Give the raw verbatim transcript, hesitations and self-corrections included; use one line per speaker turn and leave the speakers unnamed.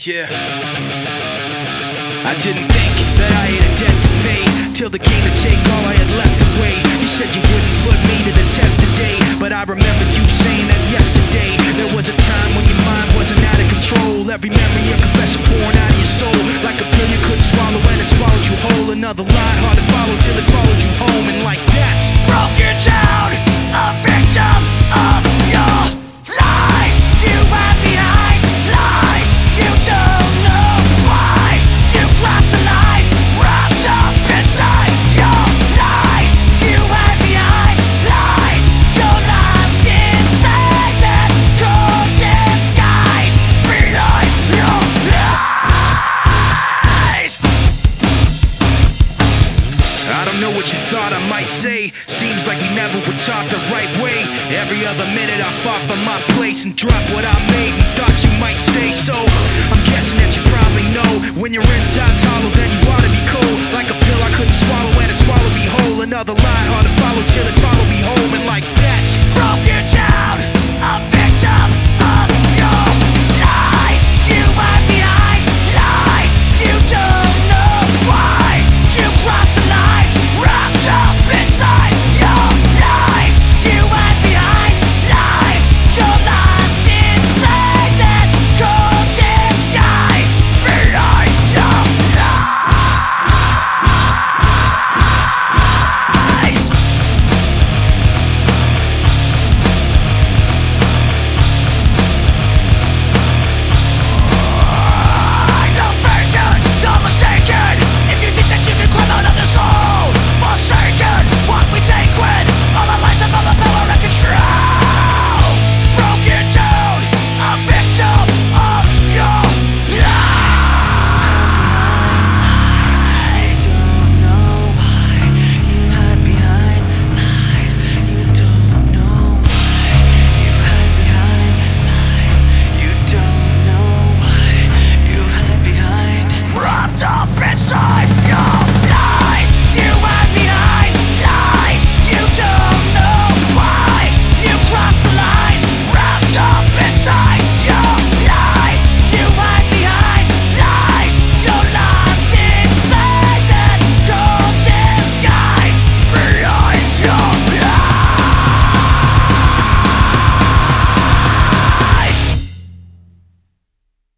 Yeah. I didn't think that I had a debt to pay, till there came to take all I had left away. You said you wouldn't put me to the test today, but I remembered you saying that yesterday. There was a time when your mind wasn't out of control, every memory a confession pouring out of your soul, like a pill you couldn't swallow and it swallowed you whole. Another lie hard to follow till it followed you home, and like that
broke you down, a victim of your lies. You hide behind lies, you don't know why. You crossed the line, wrapped up inside your lies. You hide behind lies, you're lost inside that cold disguise behind your lies.
I don't know what you thought I might say. Seems like we never were taught the right way. Every other minute I fought for my place and dropped what I made and thought you might stay. So I'm guessing that you probably know, when your inside's hollow then you ought to be cold, like a pill I couldn't swallow and it swallowed me whole. Another lie hard to follow till it